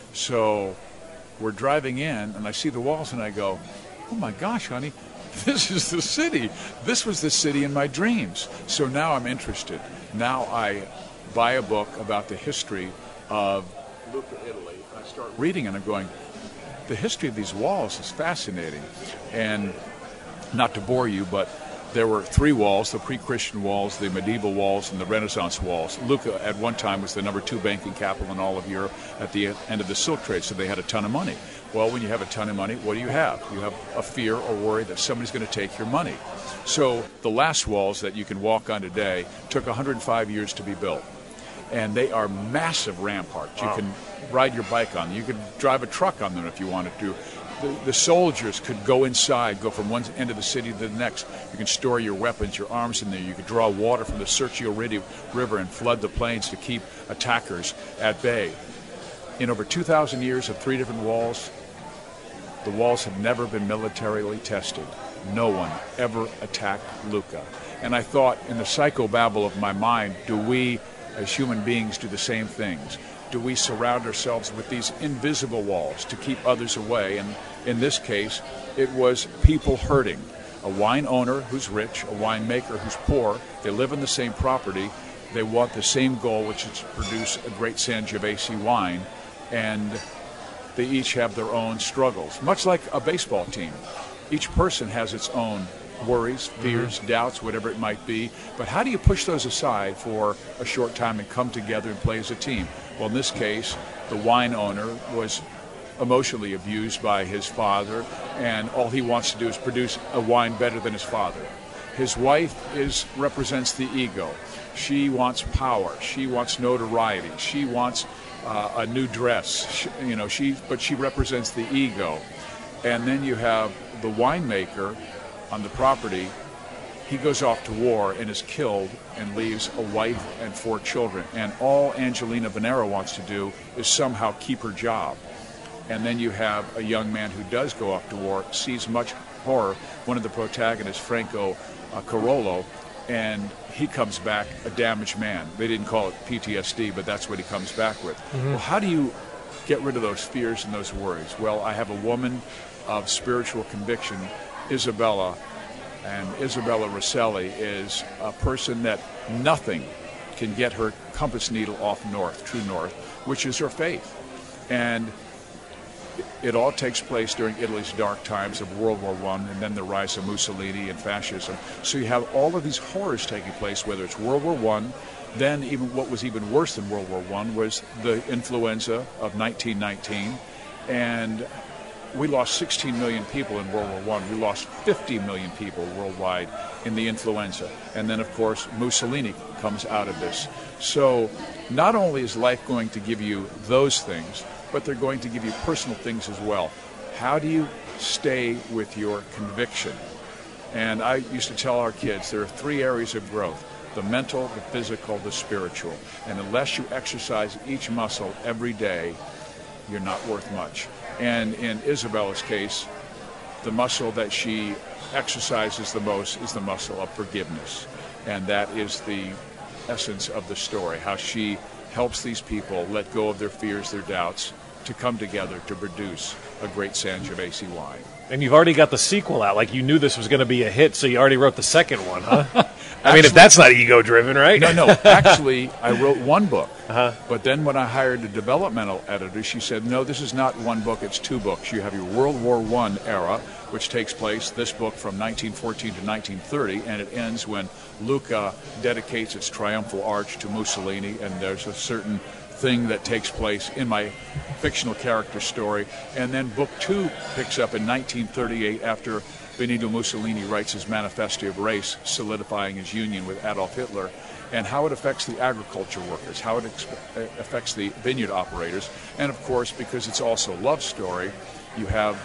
So we're driving in, and I see the walls, and I go, oh my gosh, honey, this is the city. This was the city in my dreams. So now I'm interested. Now I buy a book about the history of Lucca, Italy. I start reading, and I'm going, the history of these walls is fascinating. And not to bore you, but there were 3 walls, the pre-Christian walls, the medieval walls, and the Renaissance walls. Lucca at one time was the number 2 banking capital in all of Europe at the end of the Silk Trade, so they had a ton of money. Well, when you have a ton of money, what do you have? You have a fear or worry that somebody's going to take your money. So the last walls that you can walk on today took 105 years to be built. And they are massive ramparts. Wow. You can ride your bike on them. You could drive a truck on them if you wanted to. The soldiers could go inside, go from one end of the city to the next. You can store your weapons, your arms in there. You could draw water from the Serchio River and flood the plains to keep attackers at bay. In over 2,000 years of 3 different walls, the walls have never been militarily tested. No one ever attacked Lucca. And I thought, in the psychobabble of my mind, do we as human beings do the same things? Do we surround ourselves with these invisible walls to keep others away? And in this case, it was people hurting. A wine owner who's rich, a winemaker who's poor, they live on the same property, they want the same goal, which is to produce a great Sangiovese wine, and they each have their own struggles. Much like a baseball team, each person has its own worries, fears, doubts, whatever it might be. But how do you push those aside for a short time and come together and play as a team? Well, in this case, the wine owner was emotionally abused by his father, and all he wants to do is produce a wine better than his father. His wife represents the ego. She wants power. She wants notoriety. She wants a new dress. But she represents the ego. And then you have the winemaker on the property. He goes off to war and is killed and leaves a wife and 4 children. And all Angelina Venera wants to do is somehow keep her job. And then you have a young man who does go off to war, sees much horror, one of the protagonists, Franco Carollo, and he comes back a damaged man. They didn't call it PTSD, but that's what he comes back with. Well, how do you get rid of those fears and those worries? Well, I have a woman of spiritual conviction, Isabella, and Isabella Rosselli is a person that nothing can get her compass needle off north, true north, which is her faith. And it all takes place during Italy's dark times of World War I, and then the rise of Mussolini and fascism. So you have all of these horrors taking place, whether it's World War I, then even what was even worse than World War I was the influenza of 1919, and we lost 16 million people in World War I. We lost 50 million people worldwide in the influenza. And then, of course, Mussolini comes out of this. So not only is life going to give you those things, but they're going to give you personal things as well. How do you stay with your conviction? And I used to tell our kids there are 3 areas of growth: the mental, the physical, the spiritual. And unless you exercise each muscle every day, you're not worth much. And in Isabella's case, the muscle that she exercises the most is the muscle of forgiveness. And that is the essence of the story, how she helps these people let go of their fears, their doubts, to come together to produce a great Sangiovese wine. And you've already got the sequel out. Like, you knew this was going to be a hit, so you already wrote the second one, huh? I mean, if that's not ego-driven, right? No. Actually, I wrote 1 book. But then when I hired a developmental editor, she said, no, this is not 1 book, it's 2 books. You have your World War I era, which takes place, this book, from 1914 to 1930, and it ends when Lucca dedicates its triumphal arch to Mussolini, and there's a certain thing that takes place in my fictional character story. And then book 2 picks up in 1938 after Benito Mussolini writes his Manifesto of Race, solidifying his union with Adolf Hitler, and how it affects the agriculture workers, how it affects the vineyard operators. And of course, because it's also a love story, you have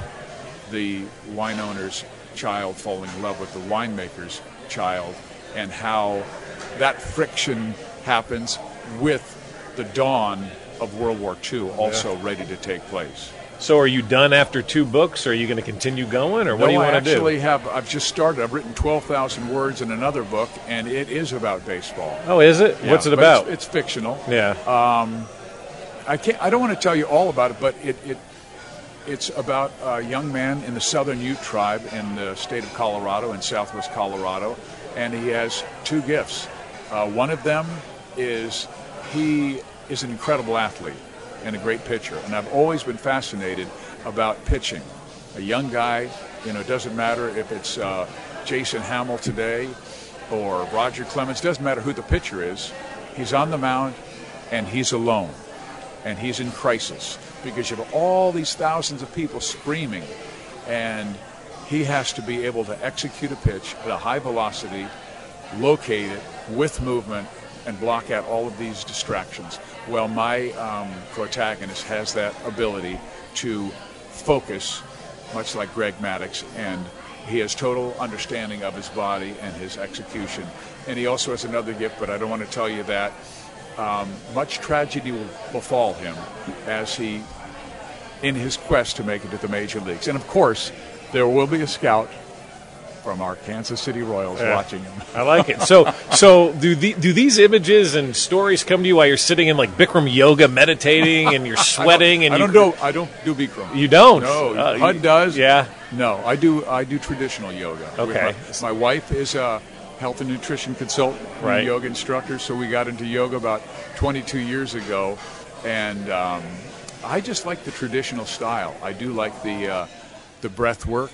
the wine owner's child falling in love with the winemaker's child, and how that friction happens with the dawn of World War II also ready to take place. So are you done after 2 books? Or are you going to continue going, or what do you want to do? I've just started. I've written 12,000 words in another book, and it is about baseball. Oh, is it? Yeah, What's it about? It's fictional. Yeah. I don't want to tell you all about it, but it's about a young man in the Southern Ute tribe in the state of Colorado, in southwest Colorado, and he has 2 gifts. One of them is he is an incredible athlete and a great pitcher, and I've always been fascinated about pitching. A young guy, it doesn't matter if it's Jason Hamill today or Roger Clemens, doesn't matter who the pitcher is. He's on the mound and he's alone, and he's in crisis because you have all these thousands of people screaming, and he has to be able to execute a pitch at a high velocity, locate it with movement, and block out all of these distractions. Well, my protagonist has that ability to focus, much like Greg Maddux, and he has total understanding of his body and his execution. And he also has another gift, but I don't want to tell you that. Much tragedy will befall him as he, in his quest to make it to the major leagues. And of course, there will be a scout from our Kansas City Royals watching him. I like it. So do these images and stories come to you while you're sitting in like Bikram yoga, meditating, and you're sweating? I don't do Bikram. You don't? No, HUD does. Yeah. No, I do traditional yoga. Okay. My wife is a health and nutrition consultant, and a yoga instructor, so we got into yoga about 22 years ago, and I just like the traditional style. I do like the breath work.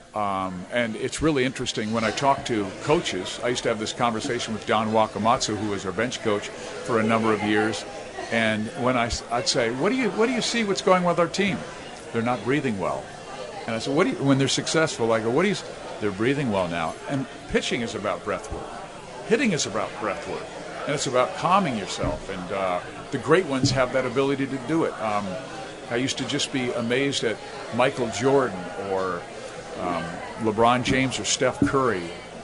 And it's really interesting when I talk to coaches. I used to have this conversation with Don Wakamatsu, who was our bench coach for a number of years. And when I'd say, "What do you see? What's going on with our team? They're not breathing well." And I said, when they're successful, I go, They're breathing well now. And pitching is about breath work. Hitting is about breath work, and it's about calming yourself. And the great ones have that ability to do it. I used to just be amazed at Michael Jordan or LeBron James or Steph Curry,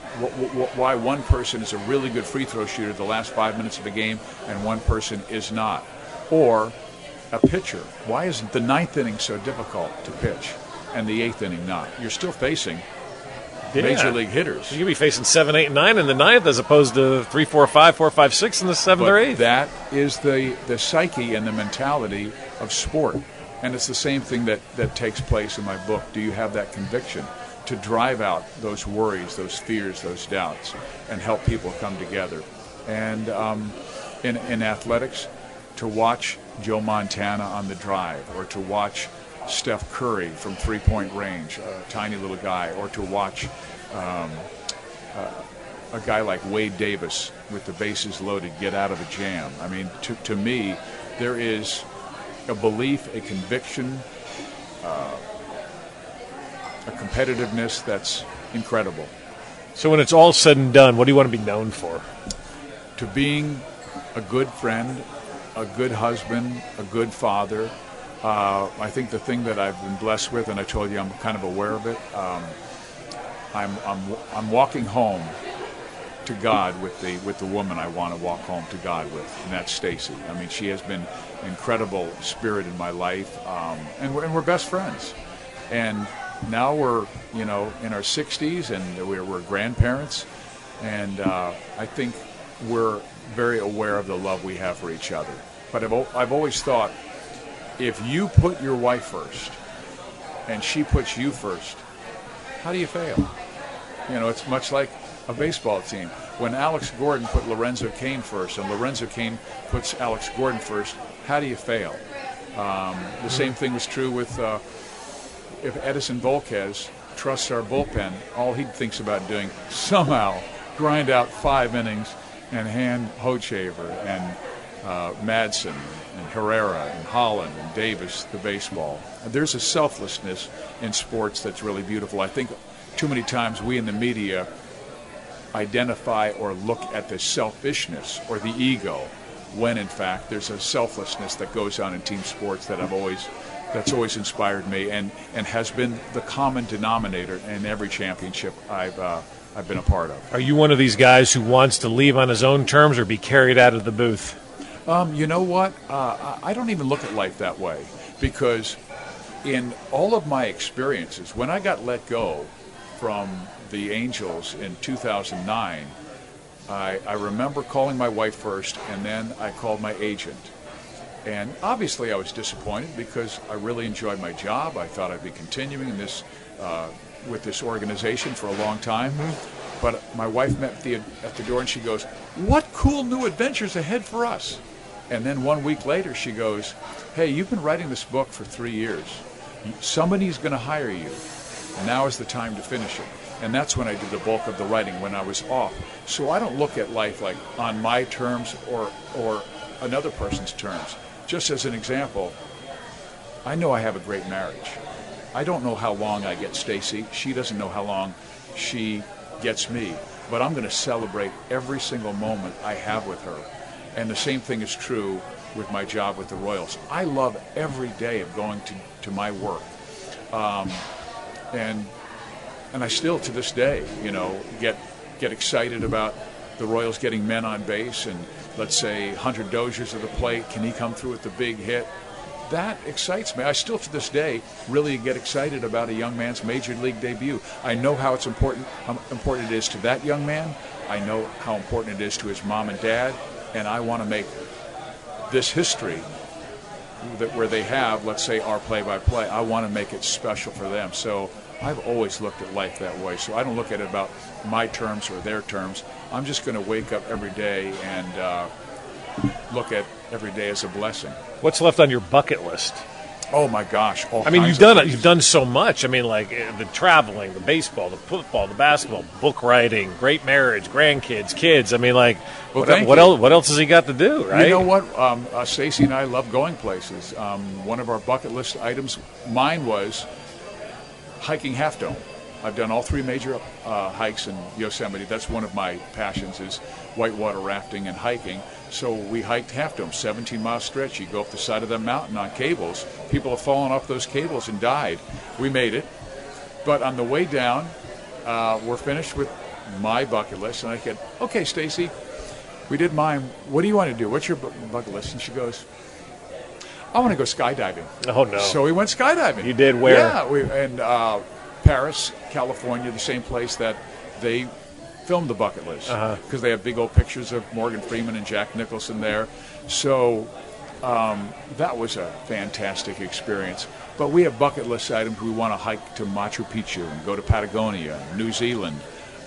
why one person is a really good free throw shooter the last 5 minutes of the game and one person is not. Or a pitcher, why isn't the 9th inning so difficult to pitch and the 8th inning not? You're still facing major league hitters. You could be facing 7, 8, and 9 in the 9th as opposed to 3, 4, 5, 4, 5, 6 in the 7th or 8th. That is the psyche and the mentality of sport. And it's the same thing that takes place in my book. Do you have that conviction to drive out those worries, those fears, those doubts, and help people come together? And in athletics, to watch Joe Montana on the drive, or to watch Steph Curry from three-point range, a tiny little guy, or to watch a guy like Wade Davis with the bases loaded get out of a jam. I mean, to me, there is a belief, a conviction, a competitiveness that's incredible. So when it's all said and done, what do you want to be known for? To being a good friend, a good husband, a good father. I think the thing that I've been blessed with, and I told you I'm kind of aware of it, I'm walking home to God with the woman I want to walk home to God with, and that's Stacy. I mean, she has been an incredible spirit in my life, and we're best friends. And now we're in our 60s, and we're grandparents, and I think we're very aware of the love we have for each other. But I've always thought, if you put your wife first and she puts you first, how do you fail? It's much like a baseball team. When Alex Gordon put Lorenzo Cain first and Lorenzo Cain puts Alex Gordon first, how do you fail? The same thing was true with if Edison Volquez trusts our bullpen, all he thinks about doing, somehow grind out 5 innings and hand Hochevar and Madsen and Herrera and Holland and Davis the baseball. There's a selflessness in sports that's really beautiful. I think too many times we in the media identify or look at the selfishness or the ego, when in fact there's a selflessness that goes on in team sports that's always inspired me and has been the common denominator in every championship I've been a part of. Are you one of these guys who wants to leave on his own terms or be carried out of the booth? You know what? I don't even look at life that way, because in all of my experiences, when I got let go from the Angels in 2009, I remember calling my wife first, and then I called my agent. And obviously I was disappointed because I really enjoyed my job. I thought I'd be continuing in this with this organization for a long time. Mm-hmm. But my wife met at the door, and she goes, "What cool new adventures ahead for us?" And then 1 week later she goes, "Hey, you've been writing this book for 3 years. Somebody's going to hire you. Now is the time to finish it." And that's when I did the bulk of the writing, when I was off. So I don't look at life like on my terms or another person's terms. Just as an example, I know I have a great marriage. I don't know how long I get Stacy. She doesn't know how long she gets me. But I'm going to celebrate every single moment I have with her. And the same thing is true with my job with the Royals. I love every day of going to my work. And I still, to this day, get excited about the Royals getting men on base, and let's say Hunter Dozier's at the plate. Can he come through with the big hit? That excites me. I still, to this day, really get excited about a young man's major league debut. I know how important it is to that young man. I know how important it is to his mom and dad, and I want to make this history where they have, let's say, our play-by-play. I want to make it special for them. So I've always looked at life that way. So I don't look at it about my terms or their terms. I'm just going to wake up every day and look at every day as a blessing. What's left on your bucket list? Oh my gosh! You've done so much. I mean, like the traveling, the baseball, the football, the basketball, book writing, great marriage, grandkids, kids. I mean, like, what else has he got to do? Right? You know what? Stacy and I love going places. One of our bucket list items, mine was hiking Half Dome. I've done all 3 major hikes in Yosemite. That's one of my passions, is whitewater rafting and hiking. So we hiked Half Dome, 17-mile stretch. You go up the side of the mountain on cables. People have fallen off those cables and died. We made it. But on the way down, we're finished with my bucket list. And I said, "Okay, Stacy, we did mine. What do you want to do? What's your bucket list?" And she goes, "I want to go skydiving." Oh, no. So we went skydiving. You did? Where? Yeah, Paris, California, the same place that they filmed the bucket list, because they have big old pictures of Morgan Freeman and Jack Nicholson there. So that was a fantastic experience. But we have bucket list items. We want to hike to Machu Picchu and go to Patagonia, New Zealand,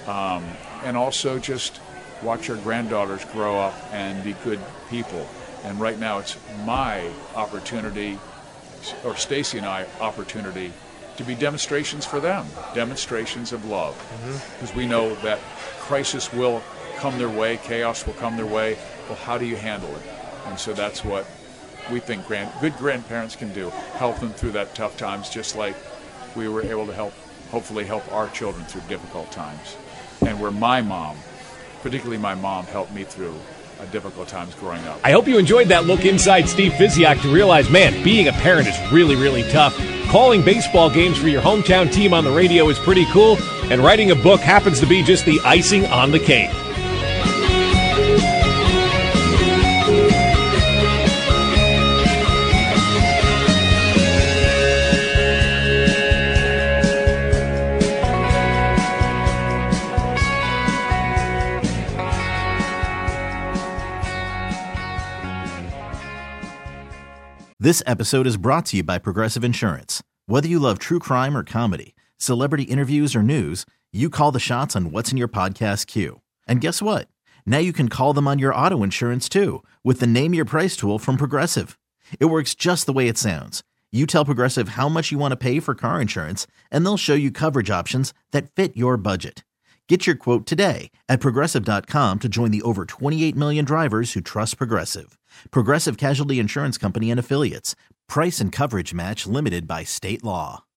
and also just watch our granddaughters grow up and be good people. And right now it's my opportunity, or Stacy and I opportunity, to be demonstrations for them, demonstrations of love. Because we know that crisis will come their way, chaos will come their way. Well, how do you handle it? And so that's what we think good grandparents can do, help them through that tough times, just like we were able to hopefully help our children through difficult times. And where my mom, particularly my mom, helped me through difficult times growing up. I hope you enjoyed that look inside Steve Fizziak to realize, man, being a parent is really, really tough. Calling baseball games for your hometown team on the radio is pretty cool, and writing a book happens to be just the icing on the cake. This episode is brought to you by Progressive Insurance. Whether you love true crime or comedy, celebrity interviews or news, you call the shots on what's in your podcast queue. And guess what? Now you can call them on your auto insurance too, with the Name Your Price tool from Progressive. It works just the way it sounds. You tell Progressive how much you want to pay for car insurance, and they'll show you coverage options that fit your budget. Get your quote today at Progressive.com to join the over 28 million drivers who trust Progressive. Progressive Casualty Insurance Company and Affiliates. Price and coverage match limited by state law.